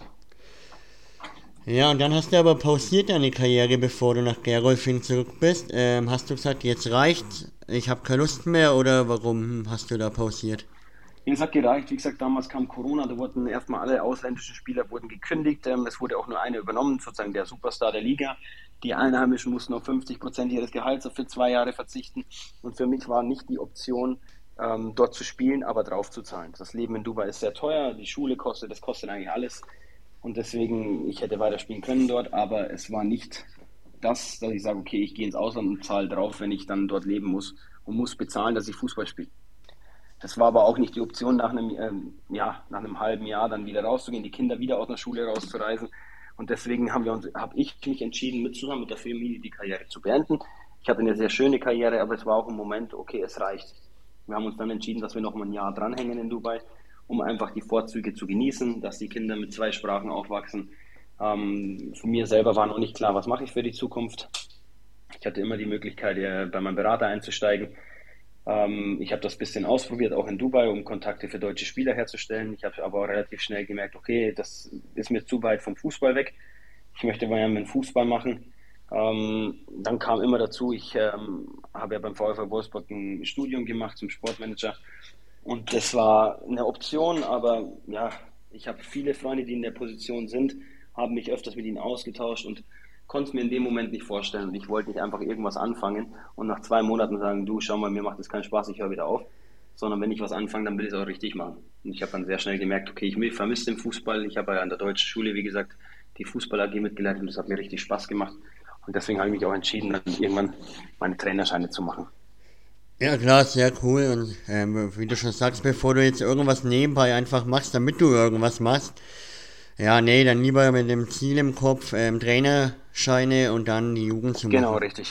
Ja, und dann hast du aber pausiert deine Karriere, bevor du nach Gerolfing zurück bist. Hast du gesagt, jetzt reicht's, ich habe keine Lust mehr, oder warum hast du da pausiert? Es hat gereicht, wie gesagt, damals kam Corona, da wurden erstmal alle ausländischen Spieler wurden gekündigt, es wurde auch nur einer übernommen, sozusagen der Superstar der Liga. Die Einheimischen mussten auf 50% ihres Gehalts für 2 Jahre verzichten und für mich war nicht die Option, dort zu spielen, aber drauf zu zahlen. Das Leben in Dubai ist sehr teuer, die Schule kostet, das kostet eigentlich alles und deswegen, ich hätte weiter spielen können dort, aber es war nicht das, dass ich sage, okay, ich gehe ins Ausland und zahle drauf, wenn ich dann dort leben muss und muss bezahlen, dass ich Fußball spiele. Das war aber auch nicht die Option, nach einem halben Jahr dann wieder rauszugehen, die Kinder wieder aus der Schule rauszureisen. Und deswegen habe ich mich entschieden, zusammen mit der Familie die Karriere zu beenden. Ich hatte eine sehr schöne Karriere, aber es war auch ein Moment, okay, es reicht. Wir haben uns dann entschieden, dass wir noch mal ein Jahr dranhängen in Dubai, um einfach die Vorzüge zu genießen, dass die Kinder mit 2 Sprachen aufwachsen. Von mir selber war noch nicht klar, was mache ich für die Zukunft. Ich hatte immer die Möglichkeit, bei meinem Berater einzusteigen. Ich habe das ein bisschen ausprobiert, auch in Dubai, um Kontakte für deutsche Spieler herzustellen. Ich habe aber auch relativ schnell gemerkt, okay, das ist mir zu weit vom Fußball weg. Ich möchte mal einen Fußball machen. Dann kam immer dazu, ich habe ja beim VfL Wolfsburg ein Studium gemacht zum Sportmanager. Und das war eine Option, aber ja, ich habe viele Freunde, die in der Position sind, haben mich öfters mit ihnen ausgetauscht und konnte es mir in dem Moment nicht vorstellen. Und ich wollte nicht einfach irgendwas anfangen und nach 2 Monaten sagen, du, schau mal, mir macht das keinen Spaß, ich höre wieder auf. Sondern wenn ich was anfange, dann will ich es auch richtig machen. Und ich habe dann sehr schnell gemerkt, okay, ich vermisse den Fußball. Ich habe ja an der deutschen Schule, wie gesagt, die Fußball-AG mitgeleitet und das hat mir richtig Spaß gemacht. Und deswegen habe ich mich auch entschieden, dann irgendwann meine Trainerscheine zu machen. Ja klar, sehr cool. Und wie du schon sagst, bevor du jetzt irgendwas nebenbei einfach machst, damit du irgendwas machst, ja, nee, dann lieber mit dem Ziel im Kopf, Trainerscheine und dann die Jugend zu machen. Genau, richtig.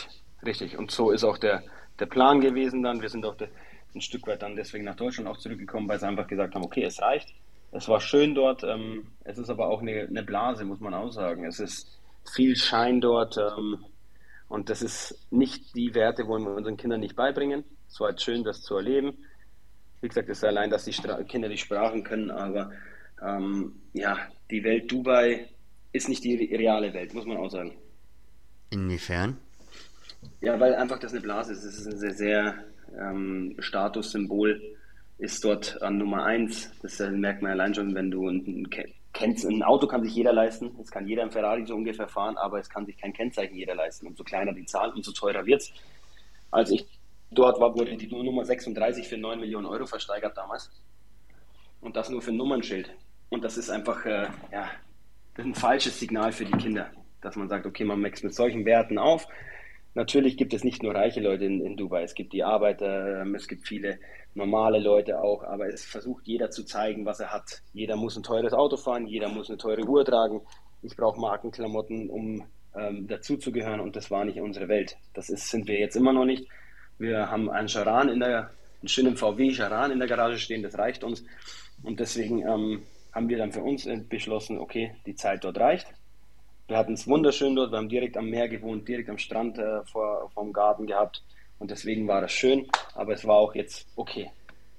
Richtig. Und so ist auch der Plan gewesen dann. Wir sind auch ein Stück weit dann deswegen nach Deutschland auch zurückgekommen, weil sie einfach gesagt haben, okay, es reicht. Es war schön dort. Es ist aber auch eine Blase, muss man auch sagen. Es ist viel Schein dort. Und das ist nicht die Werte, wollen wir unseren Kindern nicht beibringen. Es war halt schön, das zu erleben. Wie gesagt, es ist allein, dass die Kinder die Sprachen können, aber ja, die Welt Dubai ist nicht die reale Welt, muss man auch sagen. Inwiefern? Ja, weil einfach das eine Blase ist. Es ist ein sehr, sehr Statussymbol, ist dort an Nummer eins. Das merkt man allein schon, wenn du kennst. Ein Auto kann sich jeder leisten. Es kann jeder im Ferrari so ungefähr fahren, aber es kann sich kein Kennzeichen jeder leisten. Umso kleiner die Zahl, umso teurer wird's. Als ich dort war, wurde die Nummer 36 für 9 Millionen Euro versteigert damals. Und das nur für ein Nummernschild. Und das ist einfach, ja, das ist ein falsches Signal für die Kinder, dass man sagt, okay, man wächst mit solchen Werten auf. Natürlich gibt es nicht nur reiche Leute in Dubai, es gibt die Arbeiter, es gibt viele normale Leute auch, aber es versucht jeder zu zeigen, was er hat. Jeder muss ein teures Auto fahren, jeder muss eine teure Uhr tragen. Ich brauche Markenklamotten, um dazuzugehören, und das war nicht unsere Welt. Sind wir jetzt immer noch nicht. Wir haben einen schönen VW Charan in der Garage stehen, das reicht uns. Und deswegen haben wir dann für uns beschlossen, okay, die Zeit dort reicht. Wir hatten es wunderschön dort, wir haben direkt am Meer gewohnt, direkt am Strand vorm Garten gehabt. Und deswegen war das schön, aber es war auch jetzt okay.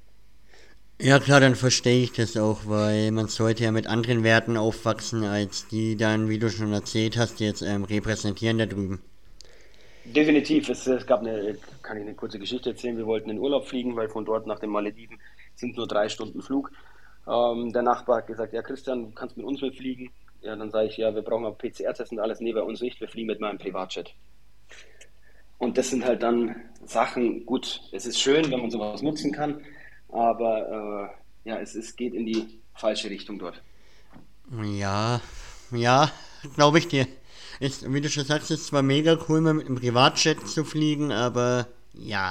Ja klar, dann verstehe ich das auch, weil man sollte ja mit anderen Werten aufwachsen, als die dann, wie du schon erzählt hast, jetzt repräsentieren da drüben. Definitiv, es gab kann ich eine kurze Geschichte erzählen, wir wollten in Urlaub fliegen, weil von dort nach den Malediven sind nur 3 Stunden Flug. Der Nachbar hat gesagt, ja Christian, du kannst mit uns mitfliegen. Ja, dann sage ich, ja, wir brauchen einen PCR-Test und alles. Nee, bei uns nicht, wir fliegen mit meinem Privatjet. Und das sind halt dann Sachen, gut, es ist schön, wenn man sowas nutzen kann, aber ja, es geht in die falsche Richtung dort. Ja, ja, glaube ich dir. Ist, wie du schon sagst, ist zwar mega cool, mal mit einem Privatjet zu fliegen, aber ja.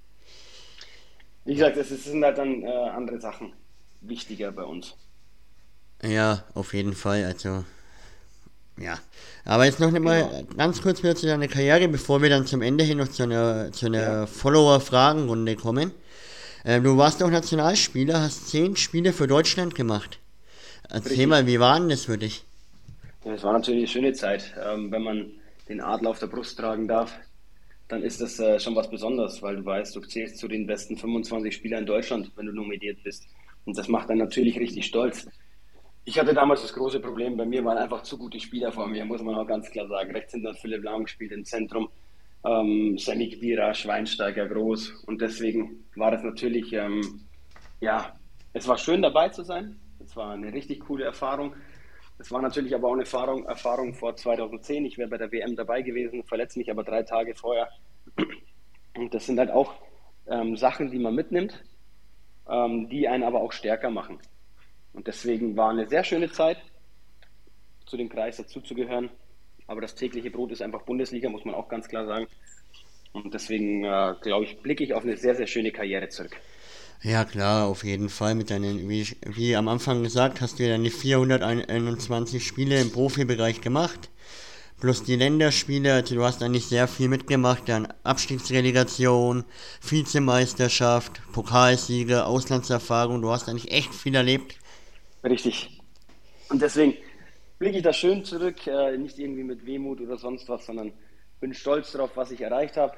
Wie gesagt, es sind halt dann andere Sachen wichtiger bei uns. Ja, auf jeden Fall, also, ja. Aber jetzt noch mal ganz kurz wieder zu deiner Karriere, bevor wir dann zum Ende hin noch zu einer Follower-Fragenrunde kommen. Du warst auch Nationalspieler, hast 10 Spiele für Deutschland gemacht. Erzähl Richtig. mal, wie war denn das für dich? Ja, es war natürlich eine schöne Zeit. Wenn man den Adler auf der Brust tragen darf, dann ist das schon was Besonderes, weil du weißt, du zählst zu den besten 25 Spielern in Deutschland, wenn du nominiert bist. Und das macht dann natürlich richtig stolz. Ich hatte damals das große Problem, bei mir waren einfach zu gute Spieler vor mir, muss man auch ganz klar sagen. Rechts hinten hat Philipp Lahm gespielt, im Zentrum Sami Khedira, Schweinsteiger, Groß. Und deswegen war das natürlich, ja, es war schön dabei zu sein. Es war eine richtig coole Erfahrung. Es war natürlich aber auch eine Erfahrung vor 2010. Ich wäre bei der WM dabei gewesen, verletze mich aber 3 Tage vorher. Und das sind halt auch Sachen, die man mitnimmt, die einen aber auch stärker machen. Und deswegen war eine sehr schöne Zeit, zu dem Kreis dazuzugehören. Aber das tägliche Brot ist einfach Bundesliga, muss man auch ganz klar sagen. Und deswegen, glaube ich, blicke ich auf eine sehr, sehr schöne Karriere zurück. Ja klar, auf jeden Fall. Mit deinen, wie am Anfang gesagt, hast du ja deine 421 Spiele im Profibereich gemacht. Plus die Länderspiele, also du hast eigentlich sehr viel mitgemacht, dann Abstiegsrelegation, Vizemeisterschaft, Pokalsiege, Auslandserfahrung, du hast eigentlich echt viel erlebt. Richtig. Und deswegen blicke ich da schön zurück, nicht irgendwie mit Wehmut oder sonst was, sondern bin stolz darauf, was ich erreicht habe.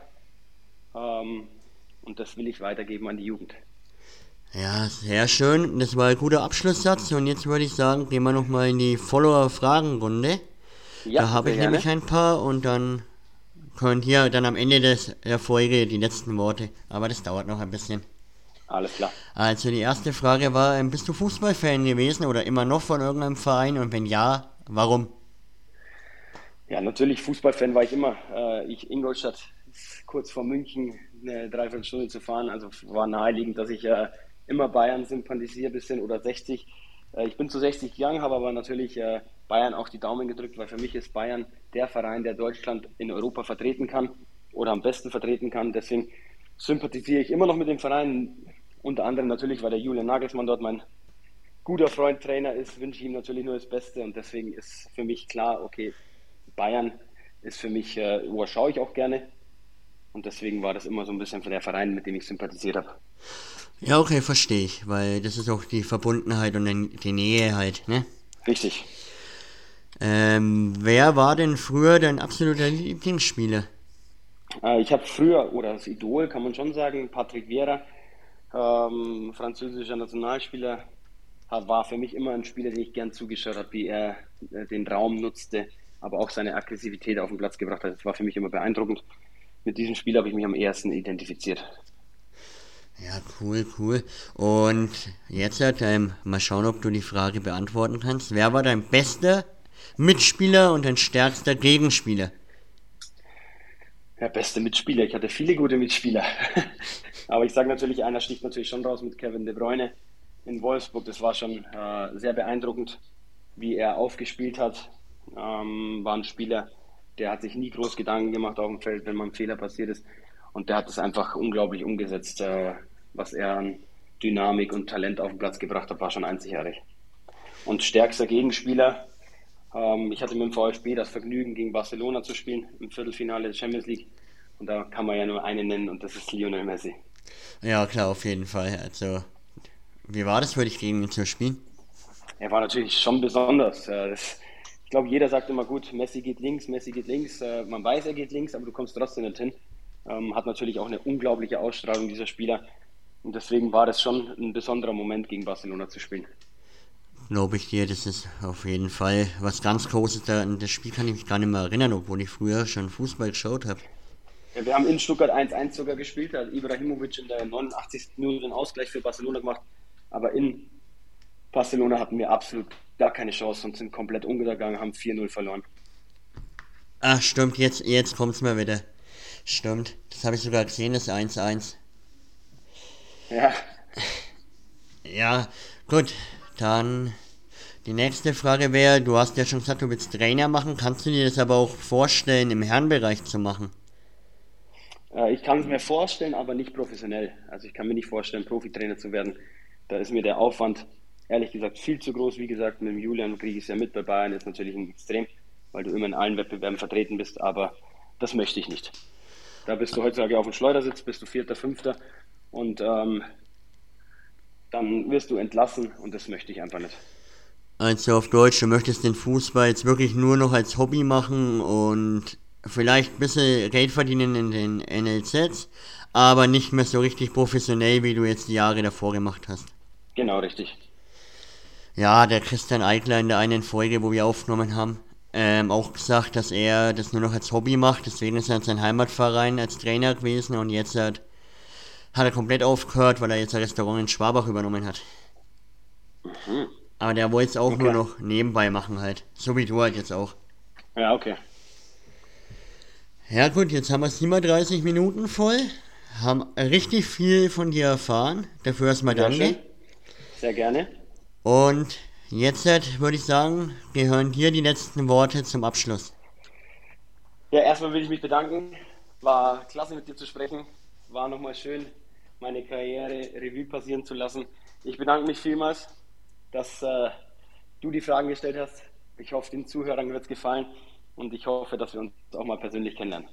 Und das will ich weitergeben an die Jugend. Ja, sehr schön. Das war ein guter Abschlusssatz. Und jetzt würde ich sagen, gehen wir nochmal in die Follower-Fragenrunde. Ja, Da habe ich sehr gerne. nämlich ein paar und dann könnt ihr dann am Ende der Folge die letzten Worte. Aber das dauert noch ein bisschen. Alles klar. Also die erste Frage war, bist du Fußballfan gewesen oder immer noch von irgendeinem Verein? Und wenn ja, warum? Ja, natürlich Fußballfan war ich immer. Ingolstadt ist kurz vor München, eine Dreiviertelstunde zu fahren. Also war naheliegend, dass ich immer Bayern sympathisiere ein bisschen oder 60. Ich bin zu 60 gegangen, habe aber natürlich Bayern auch die Daumen gedrückt, weil für mich ist Bayern der Verein, der Deutschland in Europa vertreten kann oder am besten vertreten kann. Deswegen sympathisiere ich immer noch mit dem Verein. Unter anderem natürlich, weil der Julian Nagelsmann dort mein guter Freund, Trainer ist, wünsche ich ihm natürlich nur das Beste. Und deswegen ist für mich klar, okay, Bayern ist für mich, schaue ich auch gerne. Und deswegen war das immer so ein bisschen der Verein, mit dem ich sympathisiert habe. Ja, okay, verstehe ich, weil das ist auch die Verbundenheit und die Nähe halt, ne? Richtig. Wer war denn früher dein absoluter Lieblingsspieler? Ich habe früher, oder das Idol kann man schon sagen, Patrick Vieira, französischer Nationalspieler, war für mich immer ein Spieler, den ich gern zugeschaut habe, wie er den Raum nutzte, aber auch seine Aggressivität auf den Platz gebracht hat. Das war für mich immer beeindruckend. Mit diesem Spiel habe ich mich am ehesten identifiziert. Ja, cool. Und jetzt mal schauen, ob du die Frage beantworten kannst. Wer war dein bester Mitspieler und dein stärkster Gegenspieler? Ja, beste Mitspieler. Ich hatte viele gute Mitspieler. Aber ich sage natürlich, einer sticht natürlich schon raus mit Kevin De Bruyne in Wolfsburg. Das war schon sehr beeindruckend, wie er aufgespielt hat. War ein Spieler, der hat sich nie groß Gedanken gemacht auf dem Feld, wenn mal ein Fehler passiert ist. Und der hat es einfach unglaublich umgesetzt. Was er an Dynamik und Talent auf den Platz gebracht hat, war schon einzigartig. Und stärkster Gegenspieler, ich hatte mit dem VfB das Vergnügen, gegen Barcelona zu spielen, im Viertelfinale der Champions League. Und da kann man ja nur einen nennen, und das ist Lionel Messi. Ja, klar, auf jeden Fall. Also, wie war das für dich, gegen ihn zu spielen? Er war natürlich schon besonders. Ich glaube, jeder sagt immer, gut, Messi geht links. Man weiß, er geht links, aber du kommst trotzdem nicht hin. Hat natürlich auch eine unglaubliche Ausstrahlung, dieser Spieler. Und deswegen war das schon ein besonderer Moment, gegen Barcelona zu spielen. Glaube ich dir, das ist auf jeden Fall was ganz Großes. An das Spiel kann ich mich gar nicht mehr erinnern, obwohl ich früher schon Fußball geschaut habe. Ja, wir haben in Stuttgart 1-1 sogar gespielt. Da hat Ibrahimovic in der 89. Minute den Ausgleich für Barcelona gemacht. Aber in Barcelona hatten wir absolut gar keine Chance und sind komplett untergegangen, haben 4-0 verloren. Ach, stimmt, jetzt kommt es mal wieder. Stimmt, das habe ich sogar gesehen, das 1-1. Ja. Ja, gut, dann die nächste Frage wäre, du hast ja schon gesagt, du willst Trainer machen, kannst du dir das aber auch vorstellen, im Herrenbereich zu machen? Ich kann es mir vorstellen, aber nicht professionell. Also ich kann mir nicht vorstellen, Profitrainer zu werden. Da ist mir der Aufwand, ehrlich gesagt, viel zu groß. Wie gesagt, mit dem Julian kriege ich es ja mit, bei Bayern ist natürlich ein Extrem, weil du immer in allen Wettbewerben vertreten bist, aber das möchte ich nicht. Da bist du heutzutage auf dem Schleudersitz, bist du 4., 5. und dann wirst du entlassen und das möchte ich einfach nicht. Also auf Deutsch, du möchtest den Fußball jetzt wirklich nur noch als Hobby machen und vielleicht ein bisschen Geld verdienen in den NLZs, aber nicht mehr so richtig professionell, wie du jetzt die Jahre davor gemacht hast. Genau, richtig. Ja, der Christian Eickler in der einen Folge, wo wir aufgenommen haben, auch gesagt, dass er das nur noch als Hobby macht, deswegen ist er in seinem Heimatverein als Trainer gewesen und jetzt hat er komplett aufgehört, weil er jetzt ein Restaurant in Schwabach übernommen hat. Mhm. Aber der wollte es auch Okay. nur noch nebenbei machen halt, so wie du halt jetzt auch. Ja, okay. Ja gut, jetzt haben wir 37 Minuten voll, haben richtig viel von dir erfahren, dafür erstmal Sehr danke. schön. Sehr gerne. Und jetzt würde ich sagen, gehören dir die letzten Worte zum Abschluss. Ja, erstmal will ich mich bedanken. War klasse mit dir zu sprechen. War nochmal schön, meine Karriere Revue passieren zu lassen. Ich bedanke mich vielmals, dass du die Fragen gestellt hast. Ich hoffe, den Zuhörern wird es gefallen und ich hoffe, dass wir uns auch mal persönlich kennenlernen.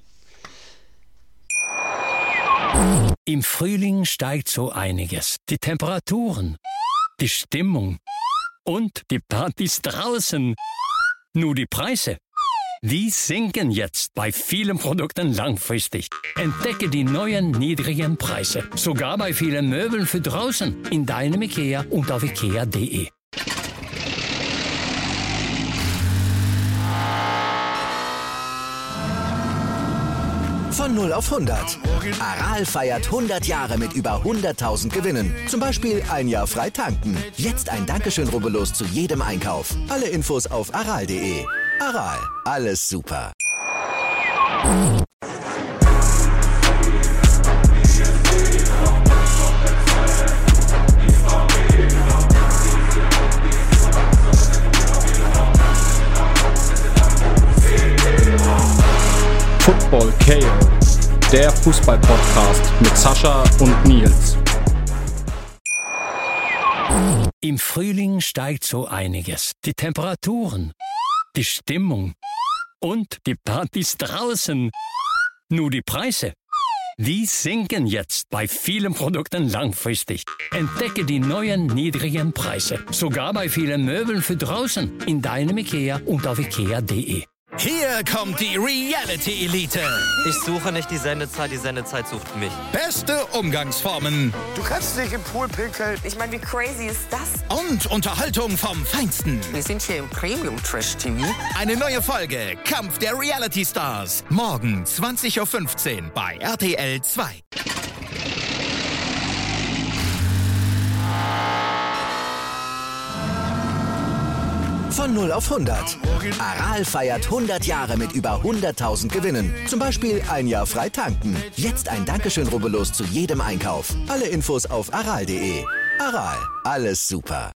Im Frühling steigt so einiges. Die Temperaturen, die Stimmung und die Partys draußen. Nur die Preise, die sinken jetzt bei vielen Produkten langfristig. Entdecke die neuen niedrigen Preise. Sogar bei vielen Möbeln für draußen. In deinem IKEA und auf ikea.de. Von 0 auf 100. Aral feiert 100 Jahre mit über 100.000 Gewinnen. Zum Beispiel ein Jahr frei tanken. Jetzt ein Dankeschön, rubbellos zu jedem Einkauf. Alle Infos auf aral.de. Aral, alles super. Football KO, der Fußball-Podcast mit Sascha und Nils. Im Frühling steigt so einiges. Die Temperaturen, die Stimmung und die Partys draußen. Nur die Preise, Die sinken jetzt bei vielen Produkten langfristig. Entdecke die neuen niedrigen Preise. Sogar bei vielen Möbeln für draußen. In deinem IKEA und auf ikea.de. Hier kommt die Reality Elite. Ich suche nicht die Sendezeit sucht mich. Beste Umgangsformen. Du kannst nicht im Pool pinkeln. Ich meine, wie crazy ist das? Und Unterhaltung vom Feinsten. Wir sind hier im Premium Trash TV. Eine neue Folge Kampf der Reality Stars. Morgen 20:15 Uhr bei RTL 2. Von 0 auf 100. Aral feiert 100 Jahre mit über 100.000 Gewinnen. Zum Beispiel ein Jahr frei tanken. Jetzt ein Dankeschön, rubbellos zu jedem Einkauf. Alle Infos auf aral.de. Aral, alles super.